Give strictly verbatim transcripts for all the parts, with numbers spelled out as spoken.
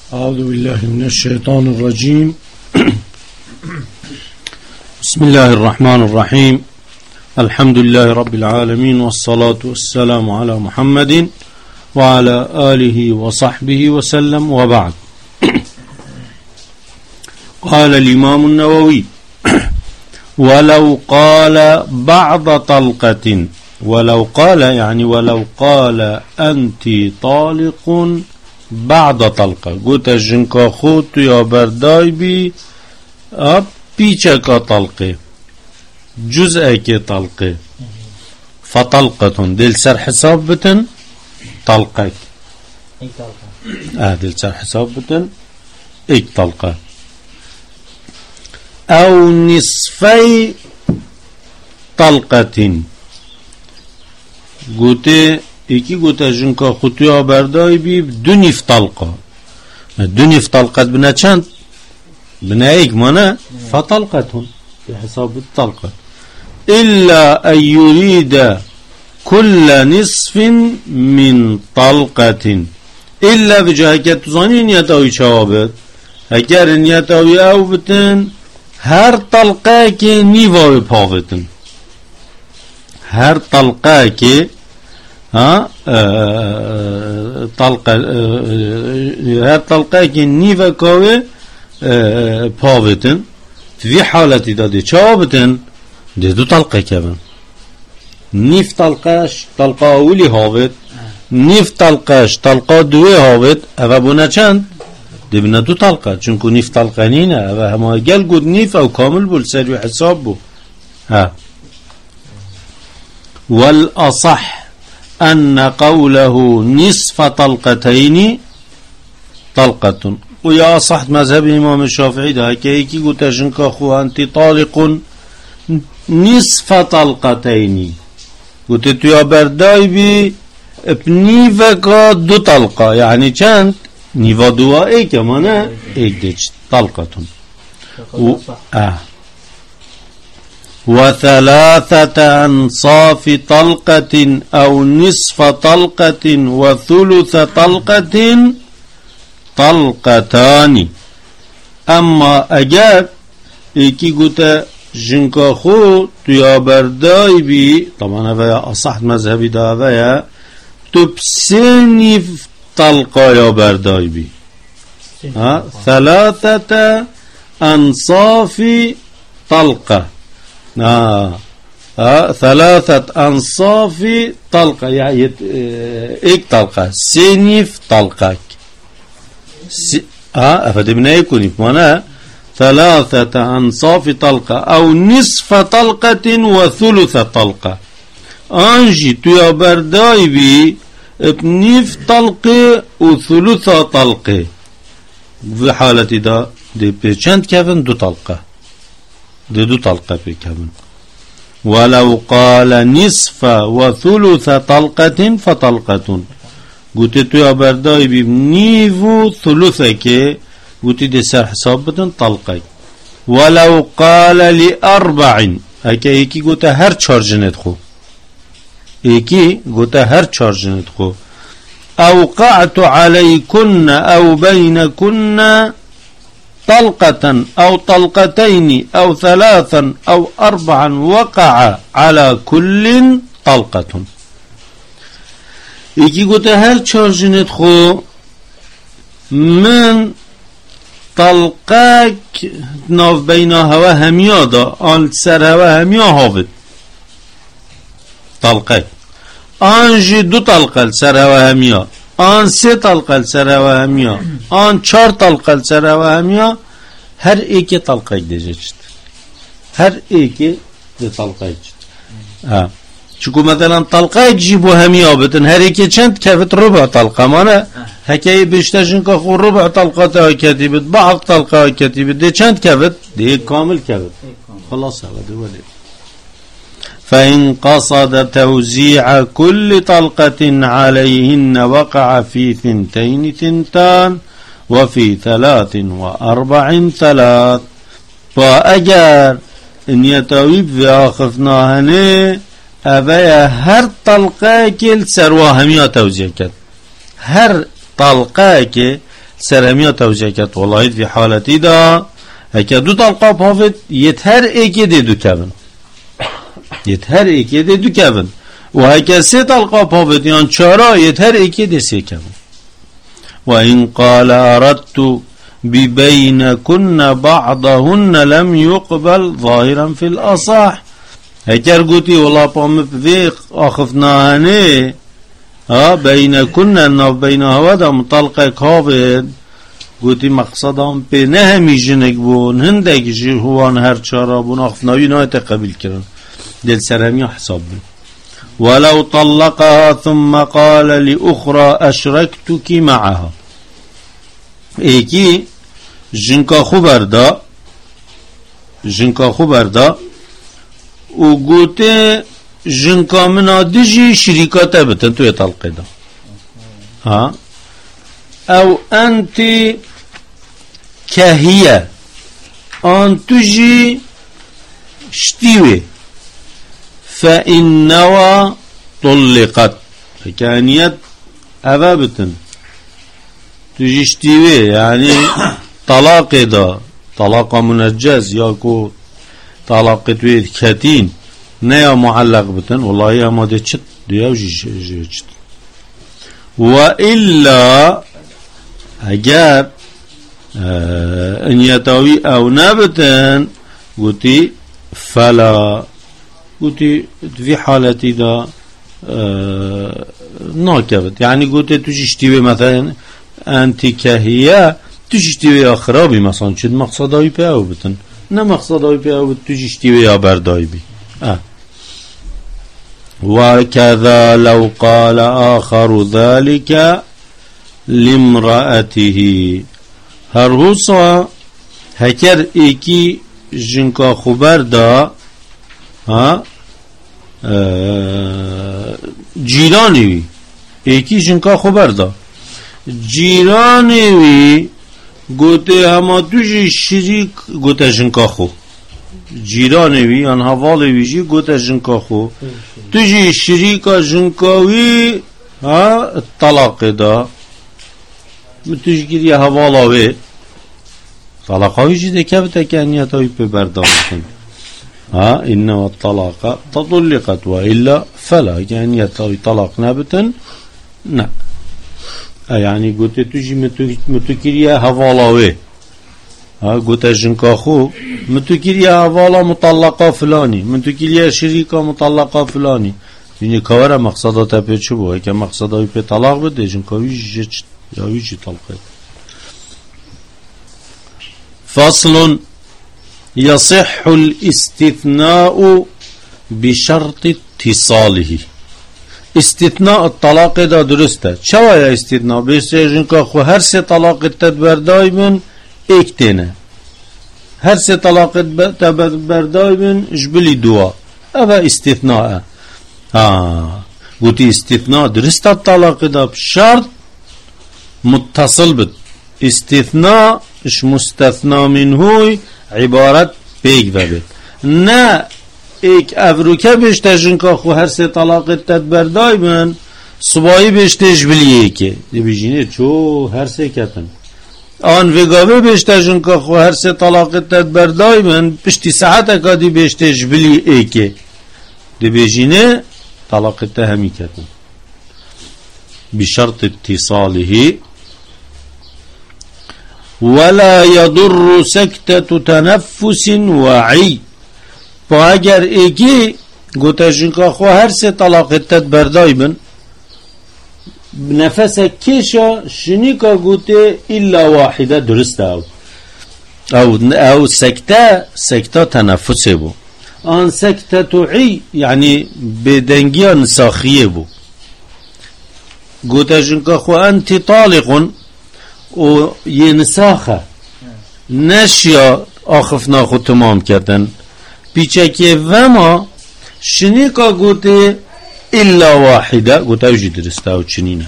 أعوذ بالله من الشيطان الرجيم. بسم الله الرحمن الرحيم. الحمد لله رب العالمين، والصلاة والسلام على محمد وعلى آله وصحبه وسلم، وبعد. قال الإمام النووي: ولو قال بعض طلقة، ولو قال يعني ولو قال أنت طالق بعد طلقة، قلت جنكا خود يا برداي بي اب بيچك طلقه جزءك طلقه فطلقة دل سر حساب بتن طلقك اه دل سر حساب بتن ايك طلقة او نصفي طلقة، قلت ایکی گوته جنکا خطویا بردای بی دو نیف طلقه، دو نیف طلقه بنا چند؟ بنا ایک مانا فطلقتون بحساب الطلقه. إلا أن يريد كل نصف من طلقة، إلا بجاه كتزاني نيتاوي شوابت، اگر نيتاوي او بتن هر طلقه که نیواوی پاوتن، هر طلقه که ها طلقه هر طلقه که نیو کاوه پاوتن في حالتی داده چا بتن ده دو طلقه کبن، نیف طلقهش طلقه اولی هاوت، نیف طلقهش طلقه دوی هاوت، اوه بونه چند؟ ده بنا دو طلقه، چونکو نیف طلقه نینه، اوه همه گل گود نیف او کامل بول سروی حساب بو. ها والأصح أن قوله نصف طلقتين طلقة، ويا صح مذهب الإمام الشافعي ده كيكي قلت جنك أخو أنت طالق نصف طلقتين، قلت تو يا برداي بي بنيفكا دو طلقة، يعني كانت نيفا دوا ايك مانا ايك ديش طلقة و... آه. وثلاثة أنصاف طلقة أو نصف طلقة وثلث طلقة طلقتان. أما أجاب إيكي قلت جنكا خو تيا برداي بي، طبعا هذا أصح مذهبي ده هذا تبسيني طلقة يا برداي بي، ها ثلاثة أنصاف طلقة، آه. آه. ثلاثة أنصاف طلقة، يعني ايك طلقة سنف طلقك س... آه أفدمنا يكون معناها ثلاثة أنصاف طلقة أو نصف طلقة وثلث طلقة. أنجي تيا برداي بي بنيف طلقة وثلث طلقة، في حالة دا دي بيشند كيفن دو طلقة، دي دو طلقة بكمن. ولو قال نصف وثلث طلقة فطلقة، قلت تو يا برداي بنيفو ثلثك، قلت دي سر حساب بدن طلقة. ولو قال لأربع، هكا ايكي قلت هر چار جنت خو، ايكي قلت هر چار جنت خو، أوقعت عليكن أو بينكن طلقة أو طلقتين أو ثلاثا أو أربعا وقع على كل طلقة. يكي قلت هل تشارجنت خو من طلقاك ناف بينها وهميا دا آن سرها وهميا هافت طلقاك، آنجي دو طلقة سرها وهميا، آن سه طلقه سره و همیا، آن چهار طلقه سره و همیا، هر ایکی طلقه دیجشت، هر ایکی ده طلقه دیجشت. ها چون مثلا طلقه جیبو همیا بتن هر ایکی چند کفت ربع طلقه مانه، هکی بیشترشون که خور ربع طلقه تا کتیبت، بعض طلقه کتیبت، ده چند کفت؟ ده کامل کفت. خلاص هذا دوله. فإن قصد توزيع كل طلقة عليهن وقع في ثنتين ثنتان وفي ثلاث وأربع ثلاث. فأجر إن يتويب في آخفناهنه أبايا هر طلقة كل سرواهمية توزيع كد، هر طلقة سرهمية توجه كت والله في حالتي دا هكا دو طلقة بافت يتهر ايكي دي دو كابن يتهر ايكي دي دو كابن وهكا سي طلقة بافت يعني چارا يتهر ايكي دي سي كابن وإن قال أردت ببينكن بعضهن لم يقبل ظاهرا في الأصح هكر قوتي والله بام بفيق أخفناهني ها بينكن أنه بينها ودا مطلقة كابد قوتي مقصدهم بنهمي جنك بون هندك جهوان هر چارا بون أخفناوي نايت قبل كرن دل سرمي حساب بي ولو طلقها ثم قال لأخرى أشركتك معها ايكي جنكا خبر دا جنكا خبر دا وقوتي جنكا منا دجي شريكاتا بتن تو يطلق دا ها او انت كهية ان تجي شتيوي فإن نوى طلقت فكانيت أبابتن تجي شتيوي يعني طلاق دا طلاق منجز ياكو طلاق تويد كاتين نيا معلق بتن والله يا ما دي تشت دي اوجي تشت وإلا اگر اه ان يتاوي او نابتن قلتي فلا قلتي في حالتي دا اه ناكبت يعني قلتي تجي شتيوي مثلا انت كهية تجيشتيوي اخرابي مثلا چه مقصداوي پیاو بتن نه مقصداوي پیاو بت تجيشتيوي یا برداي بي اه وكذا لو قال آخر ذلك لامرأته هرهوصا هكر ايكي جنكا خبر دا ها اه جيراني ايكي جنكا خبر دا جيراني گوته هما دوجی شریک گوته جنکا خو جیرانوی آن حواله ویجی گوته جنکا خو دوجی شریکا جنکاوی ها طلاق دا متوجی گیری حواله وی طلاقاوی جی دکه بتا که انیتاوی پی برداشتن ها انما الطلاق تطلقت و الا فلا که انیتاوی طلاق نبتن نه يعني قلت تجي متكريا هوالاوي ها قلت جنكا خو متكريا هوالا مطلقة فلاني متكريا شريكة مطلقة فلاني يعني كوارا مقصدات بي چه بو هكا مقصدات بي طلاق بده جنكا ويجي يا ويجي طلقات فصل يصح الاستثناء بشرط اتصاله استثناء الطلاق دا درسته چویا استثناء بیسته جنکا خو هر سه طلاق تدبردای من ایک تینه هر سه طلاق تدبردای من جبلی دوا اوه استثناء ها گوتی استثناء درسته الطلاق دا بشرط متصل بد استثناء اش مستثنى منهوی عبارت بیگ بد نه ایک افروکه بشته جنکا خو هر سه طلاق تدبردای من صبایی بشته جبلیه که دی بیجینه چو هر سه کتن آن وگابه بشته جنکا خو هر سه طلاق تدبردای من پشتی ساعت اکا دی بشته جبلیه که دی بیجینه طلاق تهمی کتن بشرط اتصاله ولا يضر سكتة تنفس وعي با اگر ایکی گوته جنکا خو هر سه طلاق تدبردای بن نفس کشا شنیکا گوته الا واحده درسته او او, او سکته سکته تنفسه بو آن سکته توعی یعنی بدنگی نساخیه بو گوته جنکا خو انتی طالقون و یه نساخه نشیا آخفنا خو تمام کردن پیچه وما شنیکا گوته الا واحده گوته اوجی درسته و چنینه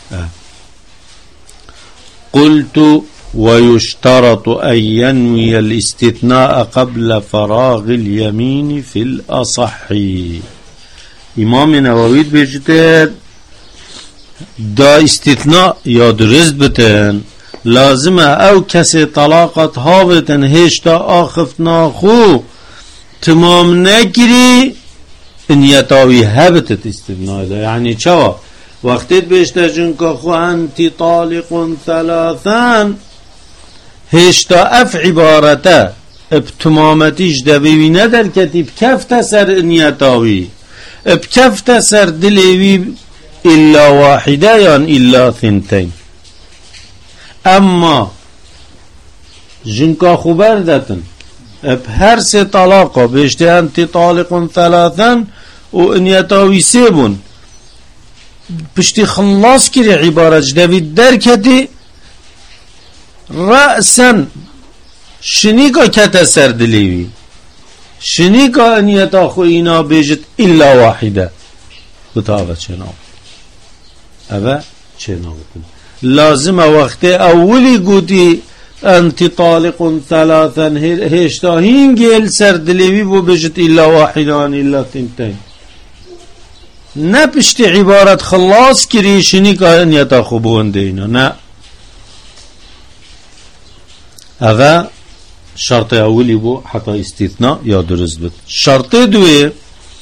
قلت ويشترط أن ينوي الاستثناء قبل فراغ اليمين في الأصح امام نووي بيجتر دا استثناء یا درست بتن لازمه او کسی طلاقت هاوتن هشتا آخفت ناخو تمام نکری نیتاوی هبتت استثناء ده. یعنی چوا وقتی بیشتر جنکا خو انتی طالق ثلاثا هشتا اف عبارته ابتمامتیش دویوی ندر کتی بکفت سر نیتاوی بکفت سر دلیوی الا واحده یا الا ثنتين. اما جنکا خو بردتن بهر سه طلاقا بیشتر انتی طالق ثلاثا و انیتاوی سه بون پشتی خلاص کری عبارت دوید در کتی رأسا شنیکا کتا سر دلیوی شنیکا انیتا خو اینا بیجت الا واحده بتا اوه چناب اوه چناب لازم وقت اولی گوتی انتی طالق ثلاثا هشتا هینگل سر دلیوی بو بیجت الا واحدان الا ثنتين. نه پشتی عبارت خلاص کری شنیکا انیتا خو بونده اینا نه. اوه شرط اولی بو حتی استثناء یا درست بود. شرط دوی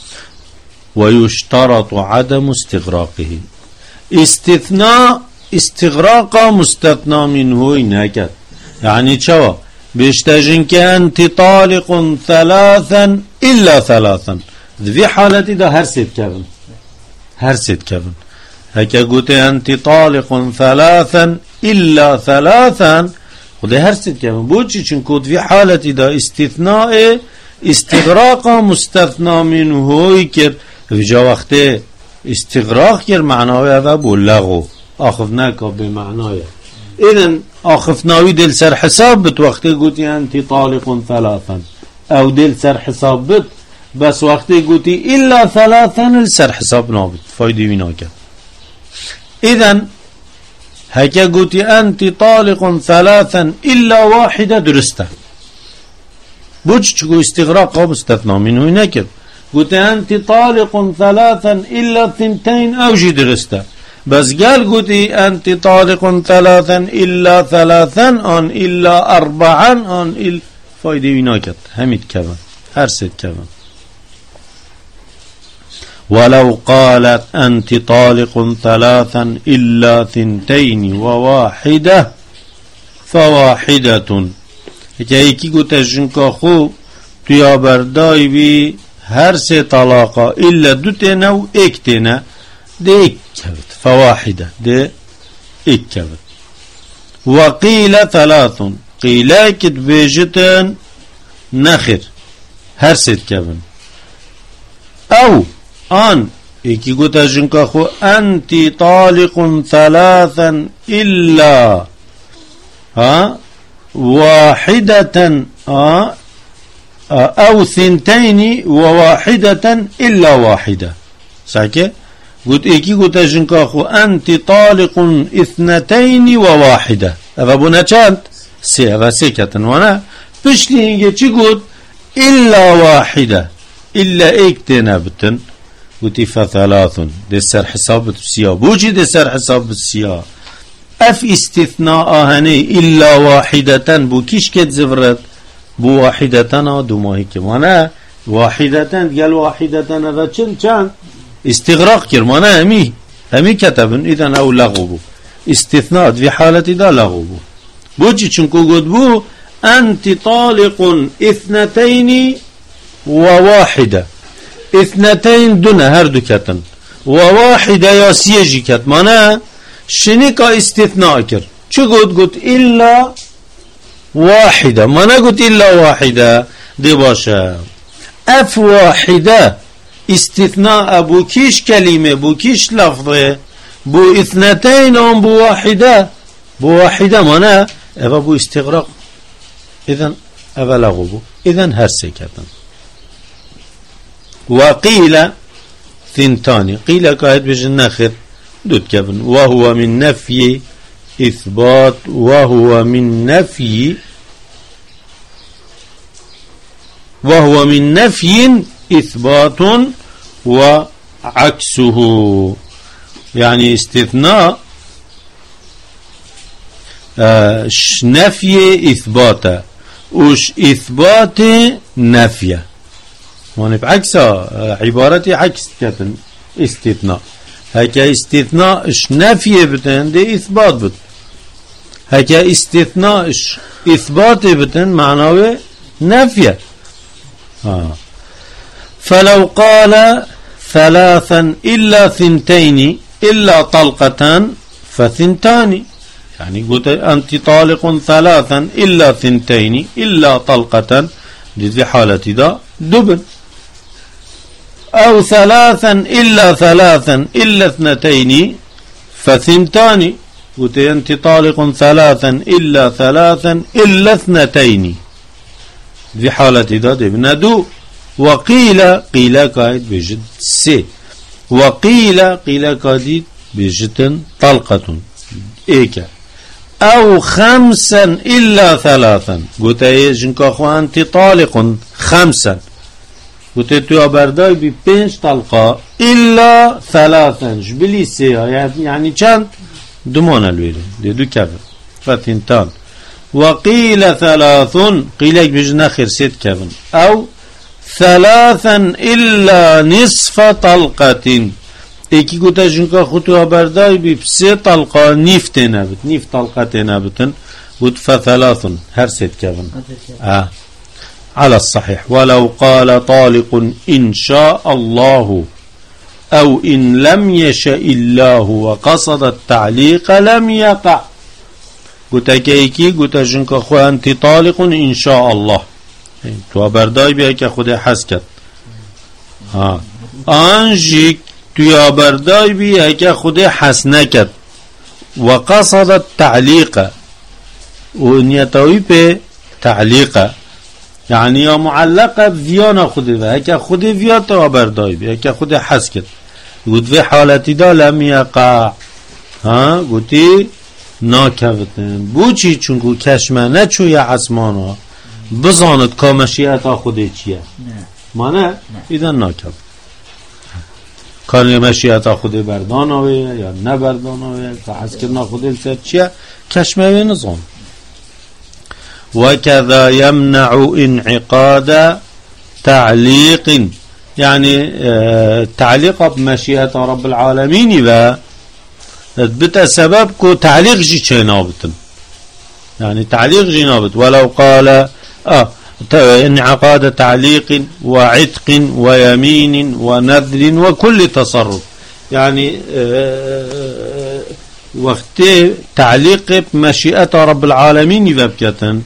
ويشترط عدم استغراقه استثناء استغراق مستثنى منه نکد. یعنی چوا بیشتر که انت طالق ثلاثا الا ثلاثا ذی حالتی دا هر سید کبن هر سید کبن هکا گوته انت طالق ثلاثا الا ثلاثا خده هر سید کبن بوچی چون کود فی حالتی دا استثناء استغراق مستثنى منه کر وجا وقت استغراق کر معناوی اوه بو لغو آخفناکا به معنای اذن آخفناوی دل سر حساب بت وقتی گوتی انتی طالق ثلاثا او دل سر حساب بت بس وقتی گوتی الا ثلاثا سر حساب نابت فایده وینا کرد. اذن هکا گوتی انتی طالق ثلاثا الا واحده درسته بوچ چگو استغراق مستثنا منو نکرد گوتی انتی طالق ثلاثا الا ثنتين او جی درسته بس قال قلتي أنت طالق ثلاثا إلا ثلاثا أن إلا أربعا أن إلا فايدة ويناكت هميت كمان هرسد كمان. ولو قالت أنت طالق ثلاثا إلا ثنتين وواحدة فواحدة هكي قلت جنكا خو تيا برداي بي هرسد طلاقا إلا دوتنا و اكتنا ده اكبت فواحدة ده اكبت. وقيل ثلاث قيل كت بيجتن نخر هرسد كبن او ان اكي قوتا جنكا خو انت طالق ثلاثا الا ها واحدة ها او ثنتين وواحدة الا واحدة ساكي قلت ايكي قلت جنكا خو انت طالق اثنتين وواحدة افا بنا چند سي افا سي كتن وانا بشلي هنگي چي قلت الا واحدة الا ايك تينا بتن قلت فثلاث دي سر حساب بسيا بوجي دي سر حساب بسيا اف استثناء هني الا واحدة بو كيش كت زفرت بو واحدة دو ماهي كمانا واحدة قال واحدة افا چند چند استغراق كرمانا همي همي كتبن اذن او لغو بو استثناء في حالة دا لغو بو بوجي چنكو قد بو انت طالق اثنتين وواحدة اثنتين دون هردو كتن وواحدة يا سيجي كت مانا شنكا استثناء كر چو قد قد إلا واحدة مانا قد إلا واحدة دي باشا اف واحدة استثناء بو كيش كلمة بو كيش لفظة بو اثنتين ام بو واحدة بو واحدة مانا افا بو استغراق اذن افا لغو بو اذن هرسي كتن. وقيل ثنتاني قيل كاهد بجن ناخر دود كبن وهو من نفي اثبات وهو من نفي وهو من نفي إثبات وعكسه يعني استثناء اش نفي إثباته وش إثبات نفيه يعني بعكس عبارتي عكس كتن استثناء هكا استثناء اش نفي بتن دي إثبات بت هكا استثناء اش إثبات بتن معناه نفيه آه. فلو قال ثلاثا إلا ثنتين إلا طلقة فثنتان يعني قلت أنت طالق ثلاثا إلا ثنتين إلا طلقة دي حالة دا دبن أو ثلاثا إلا ثلاثا إلا اثنتين فثنتان قلت أنت طالق ثلاثا إلا ثلاثا إلا اثنتين دي حالة دا دبن دو وقيل قيل كايد بجد سي وقيل قيل كايد بجد طلقة إيكا أو خمسا إلا ثلاثا قلت يجنك أخوان أنت طالق خمسا قلت تو أبرداي ببنج طلقة إلا ثلاثا جبلي سيا يعني كانت دمان الويلة دي دو كفر فثنتان وقيل ثلاث قيل بجنا خير ست كفر أو ثلاثا إلا نصف طلقة ایکی گوته جنکا خطوه بردای بی سه طلقه نیفت نبت نیف طلقه نبتن بود فثلاث هر ست کبن آه. على الصحيح ولو قال طالق إن شاء الله أو إن لم يشاء الله وقصد التعليق لم يقع گوته که ایکی گوته جنکا خو انت طالق إن شاء الله تو بردای بیا که خود حس کد آه. آنجی توی بردای بی اگه خود حس نکد و قصد التعلیق و نیتاوی به تعلیق یعنی یا معلق ویانا خود و اگه خود ویا تو بردای بی اگه خود حس کد گود و حالتی دا لم یقع ها گوتی ناکفتن بو چی چونکو کشمه نچوی عصمانا بزاند که مشیعتا خوده چیه ما نه ایدن ناکفت کار مشیعتا خود بردان آوه یا نبردان آوه که حس کرنا خود السر چیه کشمه نظام وكذا يمنع انعقاد تعليق يعني تعليق بمشيئة رب العالمين و بتا سبب كو تعليق جي چنابتن يعني تعليق جي نابت ولو قال آه انعقاد تعليق وعتق ويمين ونذر وكل تصرف يعني وقت تعليق بمشيئة رب العالمين ببكتن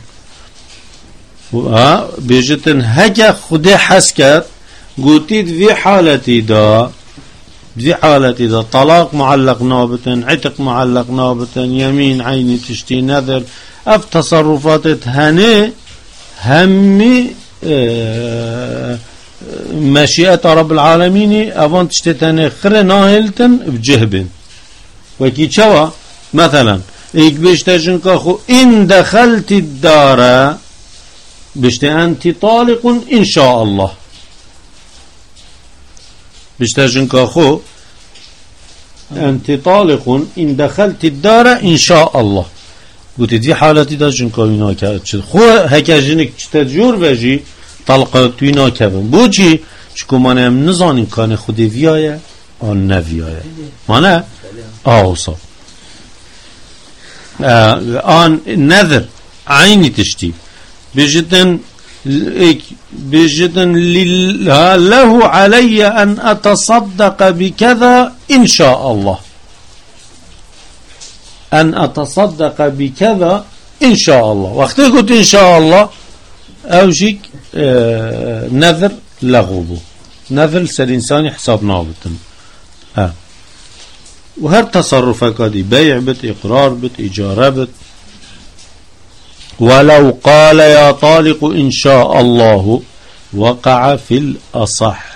بيجتن هكا خده حسكت قلتيد في حالتي دا في حالتي دا طلاق معلق نابتن عتق معلق نابتن يمين عيني تشتي نذر اف تصرفات هني همي اه مشيئة رب العالمين افان تشتتني خر ناهلتن بجهبن وكي چوا مثلا ايك بيشتجن كاخو ان دخلت الدار بشت أنت طالق إن شاء الله بشتجن كاخو أنت طالق إن دخلت الدار إن شاء الله قلت دي حالتي دا جن كاوينا كاتشد خو هكا جنك تجور بجي طلقتوينا كبن بوجي شكو مانا هم نزانين كان خودي فيايا آن نفيايا مانا آوصا آن نذر عيني تشتي بجدن بجدن له علي أن أتصدق بكذا إن شاء الله أن أتصدق بكذا إن شاء الله وقت قلت إن شاء الله أوجيك آه نذر لغوبه نذر سالإنسان حساب نابتن آه. وهر تصرفك دي بيع بت إقرار بت إجارة بت ولو قال يا طالق إن شاء الله وقع في الأصح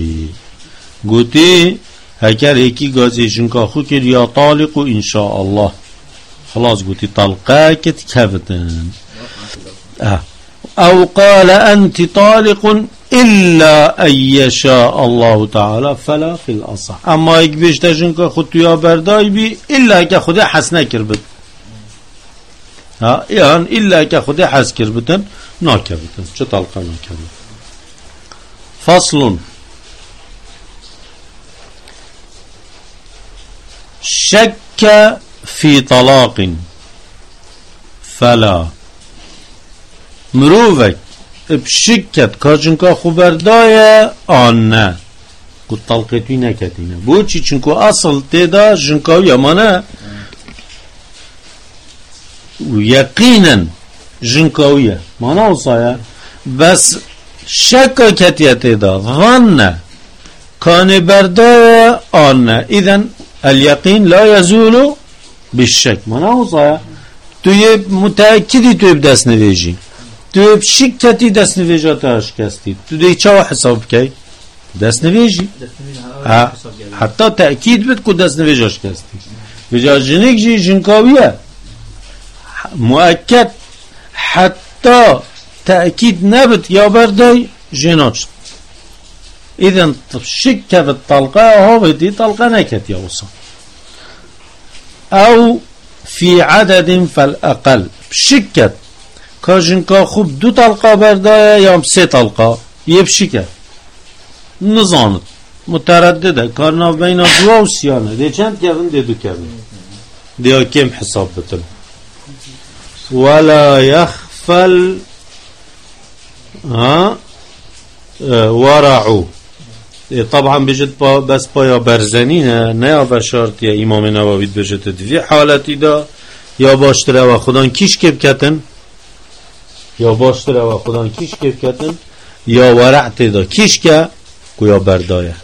قلتي هكذا هيكي قازي جنكا خوكر يا طالق إن شاء الله خلاص قلتي طلقاك تكفتن آه. أو قال أنت طالق إلا أن يشاء الله تعالى فلا في الأصح أما يكبش تجنكا خوتو يا برداي بي إلا كخده حسنا كربت ها یان الا که خود حس کرد بتن ناکه بتن چه طلقه ناکه بتن. فصل شك في طلاق فلا مروفك بشكت كاجنكا خبردايا آن نه قد طلقتوی نکتینه بو چی چونکو اصل تیدا جنکاوی امانه و یقینا جنکاویه مانا اصایا بس شکا کتیه تیدا ظن کان بردايا آن نه اذن اليقين لا يزول بالشك مانا اصایا توی متأکدی توی بدست نویجی توی بشکتی دست نویجات اشکستی تو دی چاو حساب کی دست نویجی حتی تأکید بد که دست نویج اشکستی بجا جنگ جی جنکاویه مؤکد حتی تأکید نبد یا بردای جناج اذن شک بالطلقه ها بدی طلقه نکت یا وصا او في عدد فالأقل بشكت كاجنكا خوب دو طلقة بردايا يام سي طلقة يبشكت نظانت متردده كارنا بين دوا و سيانه دي چند كفن دي دو كفن دي كم حساب بتن ولا يخفل ها ورعو طبعا بجد با بس پایا برزنینه نه یا بشارت یا امام نووی بجد دوی حالتی دا یا باشتره و خودان کیش کب کتن یا باشتره و خودان کیش کب کتن یا ورعت دا کیش که کو یا بردایه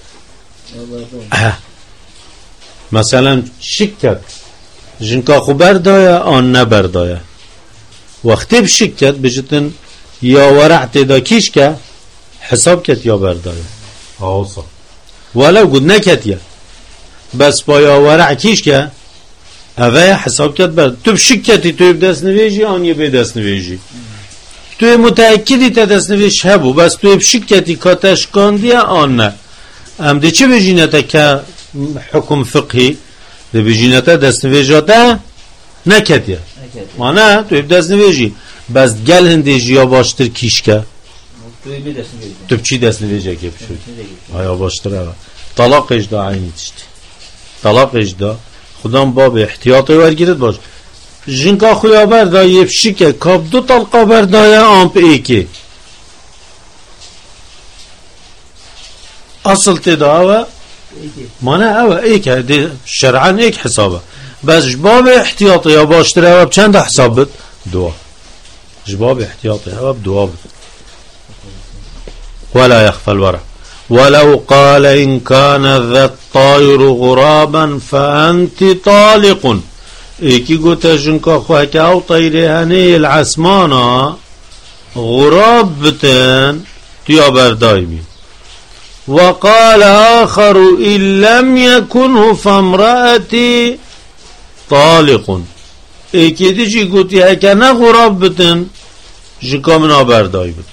مثلا شکت جنکا خو بردایه آن نبردایه وقتی بشکت بجدن یا ورعت دا کیش که حساب کت یا بردایه آوصا ولو قد نكتيا بس بايا ورع كيش كا هذا حساب كت برد تو بشكتي تو بدس نويجي آن يبي دس نويجي تو متأكدي تدس نويش هبو بس تو بشكتي كاتش كانديا آن نه ام دي چه بجينتا كا حكم فقهي دي بجينتا دس نويجاتا نكتيا مانا تو بدس نويجي بس گل هنديجي یا باشتر كيش كا تو بچی دست نویجه که بشود آیا باشتره طلاق اجدا عینی تشتی طلاق اجدا خودم باب احتیاطی ورگیرد باش جنکا خویا بردا یفشی که کاب دو طلقا بردایه آمپ ایکی اصل تدا اوه مانه اوه ایک شرعان ایک حسابه بس جباب احتیاطی یا باشتره اوه بچند حساب بد دوا جباب احتیاطی اوه بدوا بد ولا يخفى الورع ولو قال إن كان ذا الطائر غرابا فأنت طالق إيكي قلت جنكا خوهك أو طير هني العسمانا غراب بتن تيابر دايمي وقال آخر إن لم يكنه فامرأتي طالق إيكي ديجي قلت هكا نا غراب بتن جنكا من آبر داي بتن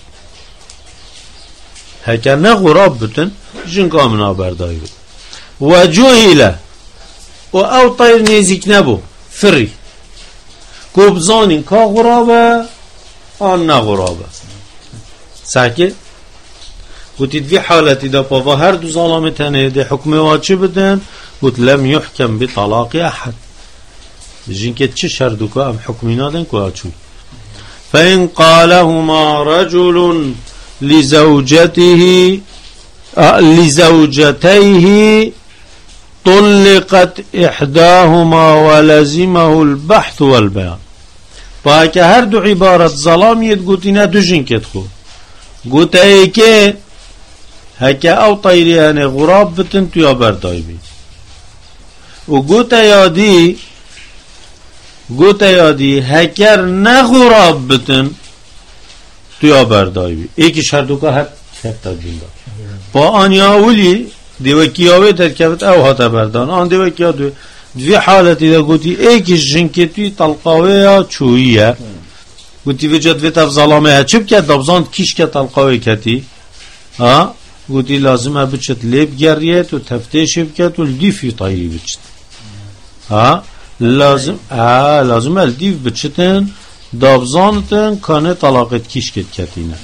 هكا نه غراب بتن جنكا من آبرداي بتن وجهل و او طير نيزيك نبو فري كوبزانين كا غرابة آن نه غرابة ساكت قلت في حالتي دا بابا هر دو ظالمتانه دي حكمه واجب بدن قلت لم يحكم بطلاق احد جنكت چه شردوكا ام حكمينا دن كو اچو فإن قالهما رجل لزوجته آه لزوجتيه طلقت إحداهما ولزمه البحث والبيان فهكا هر دو عبارة ظلامية قلتنا دو جنكت خو قلت ايكي هكا او طيرياني غراب بتنتو يا برداي بي وقلت يادي قلت يادي هكر نغراب بتن تو یا بردای بی ایکی شردوکا هر سفتا جنگا با آن یاولی دیوکیاوی ترکبت او هاتا بردان آن دیوکیا دو دوی حالتی دا گوتی ایکی جنگی توی طلقاوی یا چوییه گوتی وجد وی تف ظلامه ها چوب کد دابزاند کیش که طلقاوی کتی ها گوتی لازم ها بچت لیب گریت و تفتیش بکت و لدیفی طایری بچت ها لازم ها لازم ها لدیف بچتن دابزانتن کانه طلاقت کیش کت کتینه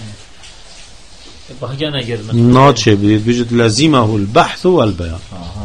ناچه بید بجد لازمه البحث والبیان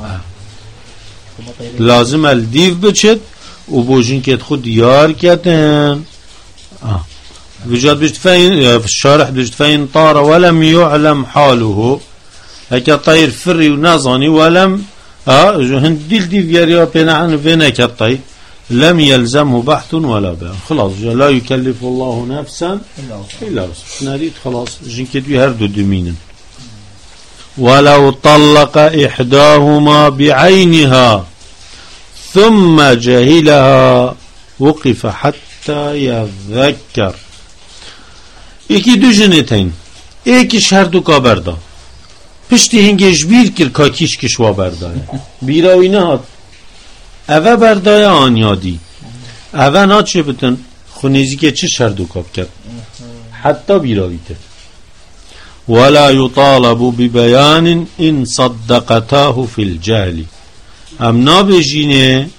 لازم الدیو بچد و بوجین کت خود دیار کتن بجد بجد فین شارح بجد فین طار ولم يعلم حاله هكا طير فري ونازاني ولم اه هند ديل ديف ياريا بين عن فينك الطير لم يلزمه بحث ولا بيان خلاص لا يكلف الله نفسا الا وسعها نريد خلاص جنكتوي هردو دمين ولو طلق احداهما بعينها ثم جهلها وقف حتى يذكر ايكي دو جنتين ايكي شهردو كابردا پشتی هنگش بیر کر که کیش کشوا بردای بیراوی نهاد اوه بردای آن یادی اوه ناد چه بتن خونیزی که چه شردو کاب کرد حتی بیراوی تر ولا يطالب ببيان ان صدقتاه في الجهل ام نابجینه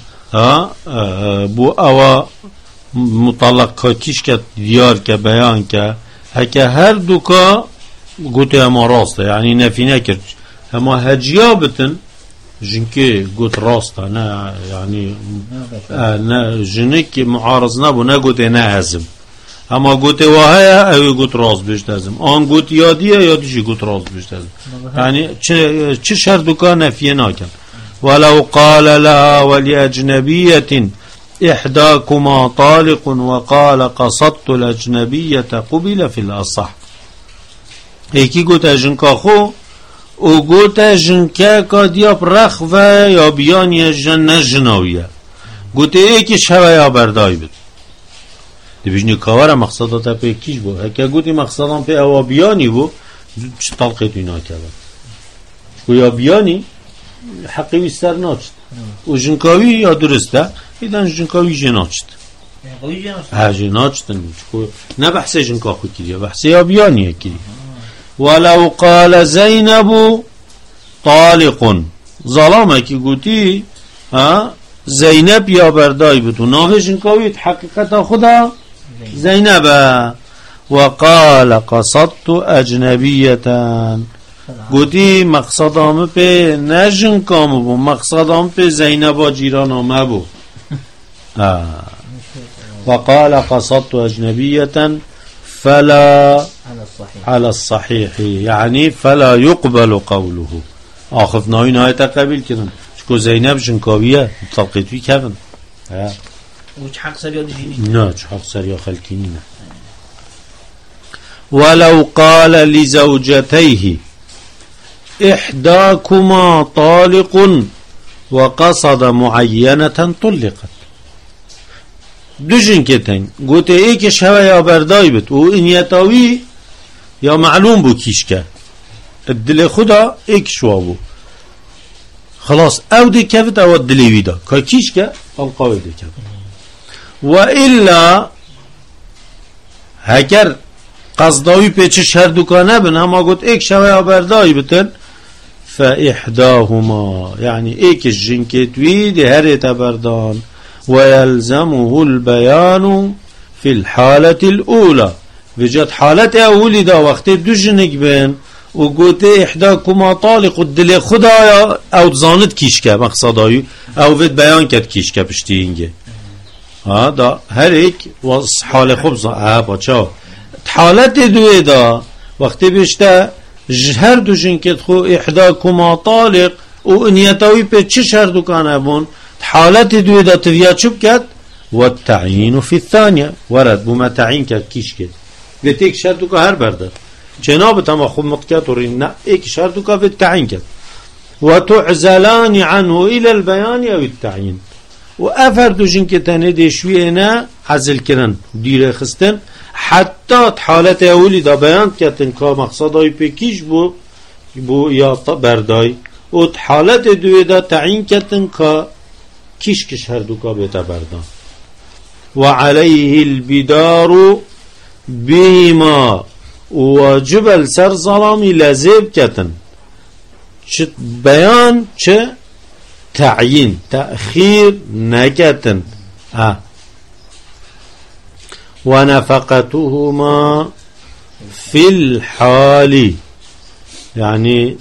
بو اوه مطلق که کیش که دیار که بیان که هکه هر دوکا قلت اما راسته يعني نفي نكر اما هجيابتن جنكي قلت راسته انا يعني انا جنك معارض نبو نا قلت انا هزم اما قلت وهايا او قلت راس بيش هزم ان قلت ياديه ياديشي قلت راس بيش هزم يعني چه شرط كان نفي ناكن ولو قال لها ولأجنبية احداكما طالق وقال قصدت الأجنبية قبل في الأصح ایکی گوته جنکا خو او گوته جنکا که دیاب رخ و یا بیانی جن نجناویه گوته ایکی شوه یا بردای بید دی بجنی کاوره مقصداتا پی کیش بو هکه گوتی مقصدان پی اوا بیانی بو چه طلقه توی ناکبه و یا بیانی حقی ویستر ناچت و جنکاوی یا درسته ایدن جنکاوی جناچت ها جناچتن نه بحثه جنکا خو کریه بحثه یا بیانیه کریه ولو قال زينب طالق ظلامك قلتي ها زينب يا برداي بتو ناهجن كويت حقيقة خدا زينب وقال قصدت أجنبية قلتي مقصدام به نجن كام بو مقصدام به زينب جيرانا ما بو وقال قصدت أجنبية فلا على الصحيح على الصحيح يعني فلا يقبل قوله آخف ناوی نهایت قبیل کنن چکو زینب جنکاویه طلقیتوی کبن وش حق سريا ديني نه چه حق سريا خلقيني نه ولو قال لزوجتيه إحداكما طالق وقصد معينة طلقت دوشن کتن گوته ای که شوه یا بردای بید و این یتاوی یا معلوم بو کیش که الدل خدا ای که شوا بو خلاص او دی کفت او الدلیوی دا که کیش که القاوی دی کفت و الا هگر قصداوی پیچه شردوکانه بن اما گوت ایک شوه یا بردای بتن فاحداهما يعني ایک جنکتوی دی هر تبردان ويلزمه البيان في الحالة الأولى بجد حالة أولي دا وقت دو جنك بين وقلت إحداكما طالق الدل خدا أو تزاند كيشكا مقصدايو أو فيد بيان كد كيشكا بشتينجي ها دا هر ايك حالة خبزة ها بچا حالة دوه دا وقت بشتا هر دو جنك خو إحداكما طالق و انيتاوي په چه شردو كان بون حالت دوی دا تویا چوب کد و التعیین فی الثانیه ورد بوما تعیین کد کیش کد ویت ایک شرطو که هر بردد جناب تما خود مطکت ورین نه ایک شرطو که ویت تعیین کد و تعزلان عنه الى البیان او التعیین و افردو جن که تنه دیشوی اینا عزل کرن دیر خستن حتی حالت اولی دا بیان کتن که مقصدای پی کیش بو بو یا بردای و حالت دوی دا تعیین کتن که کیش کش هر دوکا بیتا بردان و علیه البدار بیما واجب السر ظلامی لذیب کتن چه بیان چه تعیین تأخیر نکتن ونفقتهما في الحال يعني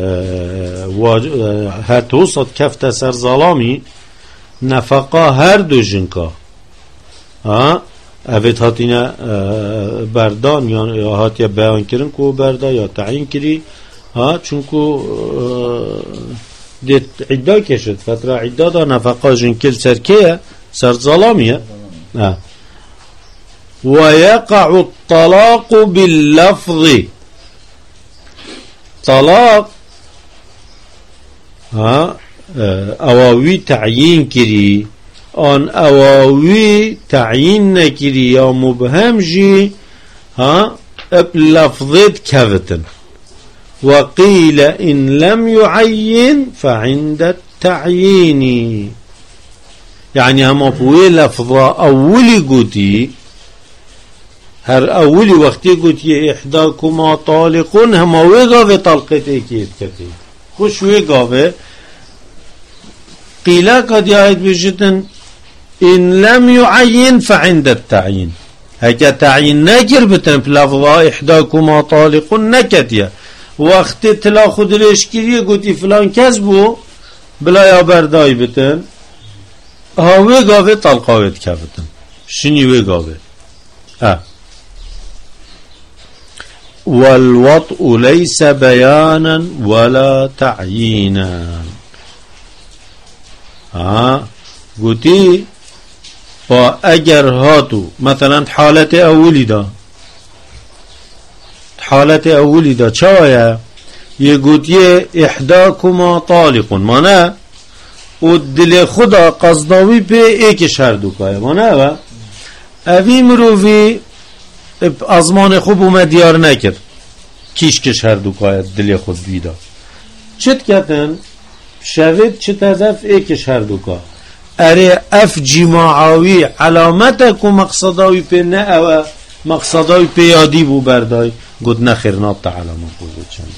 هتوصد كفت سر ظلامي نفقه هر دو جنكا ها اوید هاتینا بردان یا هاتیا بیان کرن کو بردا یا تعیین کری ها چونکو دیت عدا کشد فتره عدا دا نفقه جنکل سرکیه سر ظلامیه ويقع الطلاق باللفظ طلاق ها اواوی تعیین کری آن اواوی تعیین نکری یا مبهم جی ها بلفظت كفتن وقيل إن لم يعين فعند التعيين يعني هم أبوي لفظة أولي قوتي هر أولي وقتي قوتي إحداكما طالقون هم ويقاوة طلقتي كيف كتي خوش ويقاوة قيل قد يعيد بجتن إن لم يعين فعند التعيين هكا تعيين نكر بتن بلفظة إحداكما طالقون نكتيا وقت تلا خود رشکری گوتی فلان کس بو بلا یا بردای بتن هاوی گاوه طلقاوید که بتن شنی وی گاوه اه والوطء ليس بيانا ولا تعيينا ها گوتی با اگر هاتو مثلا حالت اولی دا حالت اولی دا چاویه یه گوتیه احداکما طالقون مانه و دل خدا قصداوی به ایک شردوکایه مانه و اوی مروفی ازمان خوب اومد دیار نکر کیش که شردوکایه دل خود بیدا چت کتن شوید چت از اف ایک شردوکا اره اف جماعاوی علامت که مقصداوی په نه او مقصداوی په یادی بو بردای گود نخیر نابت علامت بوده چند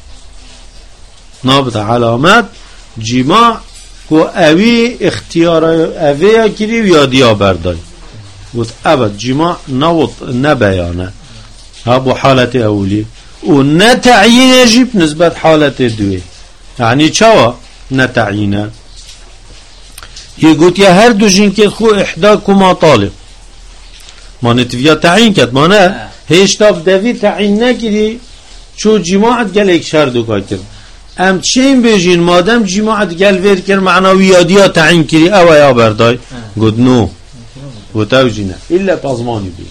نابت علامت جماع کو اوی اختیار اوی کری و یادی بردای گود ابد جماع نوط نبیانه ها بو حالت اولی و نتعیین جیب نسبت حالت دوی یعنی چوا نتعیینه یه گوت یا هر دو جنکت خو احدا کما طالب ما نتویا تعیین کد ما نه هیشتاب دوی تعیین نکری چو جماعت گل ایک شردو که کرد ام چین بیجین مادم جماعت گل ویر کرد معناوی یادیا تعیین کری او یا بردای گود نو گوتاو جینه ایلا پازمانی بیز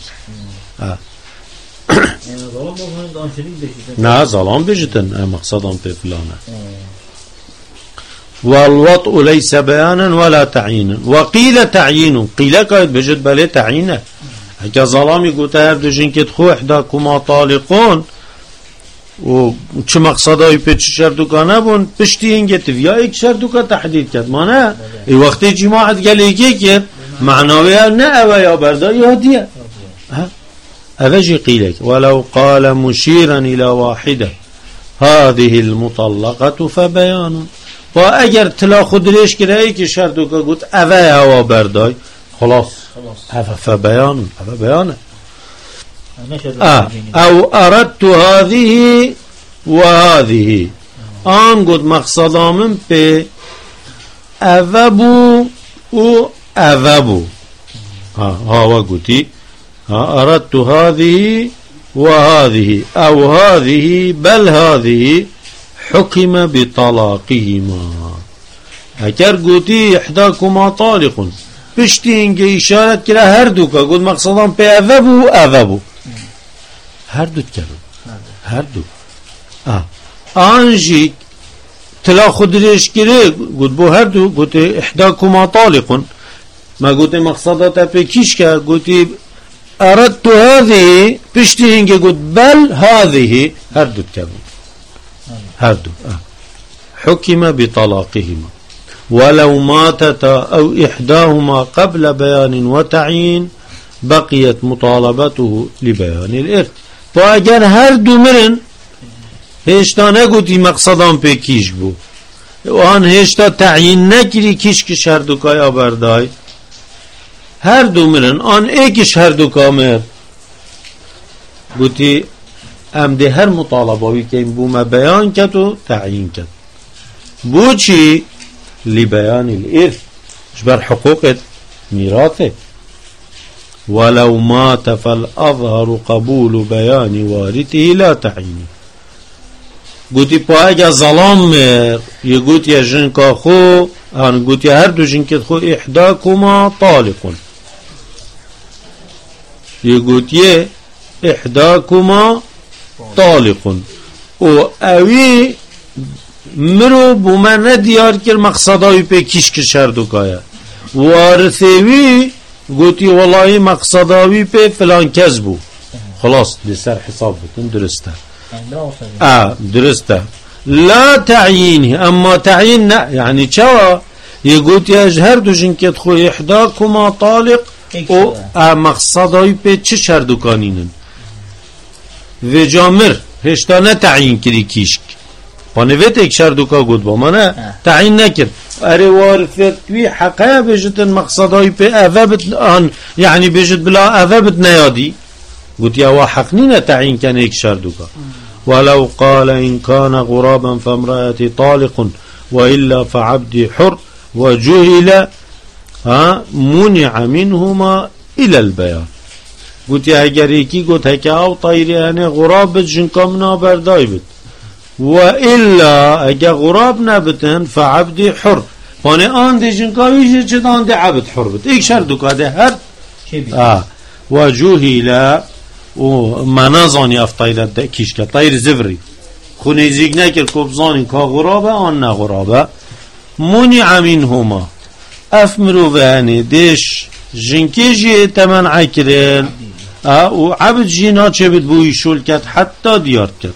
نه ظلام بیجتن مقصدم پی فلانه والوطء ليس بيانا ولا تعيينا وقيل تعيين قيل كايد بجد بلي تعيينا هكا ظلامي قلت هر دو جنكت خو احداكما طالقون و چه مقصداوی په چه شردوکانه بون پشتی اینگه یا ایک شردوکا تحدید کرد ما نه ای وقتی جماعت گلی که کرد معناوی نه اوه یا بردار یا هدیه اوه جی قیلک ولو قال مشيرا الى واحده هذه المطلقه فبيان و اگر تلا خود ریش کرده ای که شردوکا گوت اوه هوا بردای خلاص اوه فبيان اوه بیانه آه. او اردت هذه و هذه آن گود مقصدامم به اوه بو و اوه بو هاوا گوتی اردت هذه و هذه او هذه بل هذه حكم بطلاقهما اگر گوتی احداكما طالق پشتی اینگه اشارت کرده هر دو که گود مقصدام به اوه بو اوه بو هر دو کرد هر دو آنجی تلا خود ریش کرده گود بو هر دو گوتی احداكما طالق ما گوتی مقصدات به کیش که گوتی اردت هذه پشتی اینگه گود بل هذه هر دو کرد هر دو حكم بطلاقهما ولو ماتتا او احداهما قبل بيان وتعيين بقيت مطالبته لبيان الارث فاگر هر دو مرن هشتا نگوتی مقصدان پی کیش بو و آن هشتا تعیین نکری کیش که شردوکای آبردای هر دو مرن آن ایکش هر دو کامر گوتی ام ده هر مطالباوی که این بوم بیان کد و تعیین کد بو چی؟ لبیان الارث جبر حقوق میراثه ولو مات فالأظهر قبول بيان وارثه لا تعيينه گوتی پا اگه ظلام مر یه گوتی جنکا خو آن گوتی هر دو جنکت خو احداكما طالق یه گوتی احداكما طالق و اوی مرو بومن ندیار کر مقصدای پی کش کشر دوکایا وارثوی گوتی والله مقصداوی پی فلان کس بو خلاص لسر حساب بکن درسته اه درسته لا تعيينه اما تعيين لا يعني شوا يقول يا هر دو جنكت خو احداكما طالق او مقصدای په چه شردوکانینن و جامر هشتا نه تعیین کری کیشک پانویت ایک شردوکا گود با منه تعیین نکرد اره وارثتوی حقه بجتن مقصدای په اوه بت آن یعنی بجت بلا اوه بت نیادی گوت یا وا حق نینه تعیین کنه ایک شردوکا ولو قال إن كان غرابا فامرأتي طالق وإلا فعبدي حر وجهل منع منهما إلى البيان قلت يا هجريكي قلت هكا أو طيري أنا غراب جنكا منا برداي بت وإلا أجا غراب نبتن فعبدي حر فأنا آن دي جنكا يجي جد آن دي عبد حر بت إيك شردك هذا هر آه وجهل و منازانی افتایلت ده کیش که طیر زفری خونه زیگ نکر کبزانی که غرابه آن نه غرابه منع منهما افمرو وهنی دیش جنکی جی تمنع کرن و عبد جینا چه بید بوی شول کد حتی دیار کد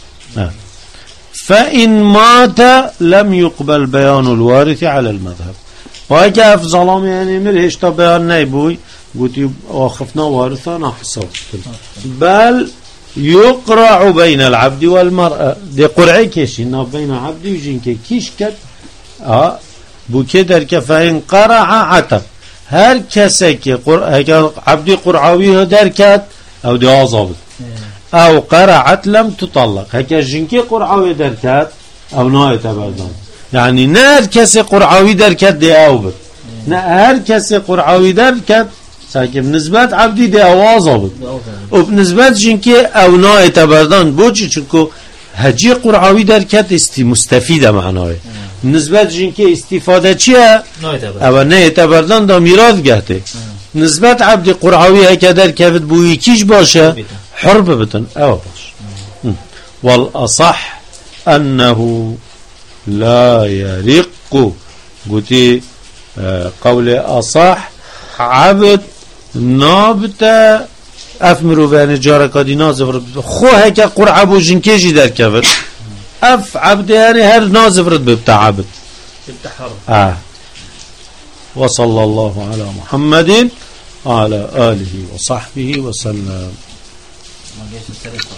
فإن مات لم يقبل بيان الوارث على المذهب وهكا اف ظلام يعني مر هشتا بيان ناي بوي قلت واخفنا وارثانا حساب بل يقرع بين العبد والمرأة دي قرعي كيشي بين عبد وجنك كيش كد اه بو كدر كفاين قرع عتب هر كسك عبدي قرعويه دركت او دي عصابت او قرعت لم تطلق هكا جنكي قرعوي دركت او نايت ابدا يعني نار كسي قرعوي دركت دي اوبت هر كسي قرعوي دركت ساكي بنسبة عبدي دي اوازا بود وبنسبة جنكي او نايت ابدا بوچي چونكو هجي قرعوي دركت استي مستفيدة معناه نسبت جنكي استفادة چيه او نايت ابدا دا ميراث گهته نسبت عبدي قرعوي هكا دركت بوي كيش باشه حرب بتن او باش والاصح انه لا يرق قلتي قول اصح عبد نابتا افمرو بین جارکادی نازفر خو هکا قرعه بو جنکیجی در کفت اف عبد یعنی هر نازفرت ببتا عبد اه وصلى الله على محمد وعلى آله وصحبه وسلم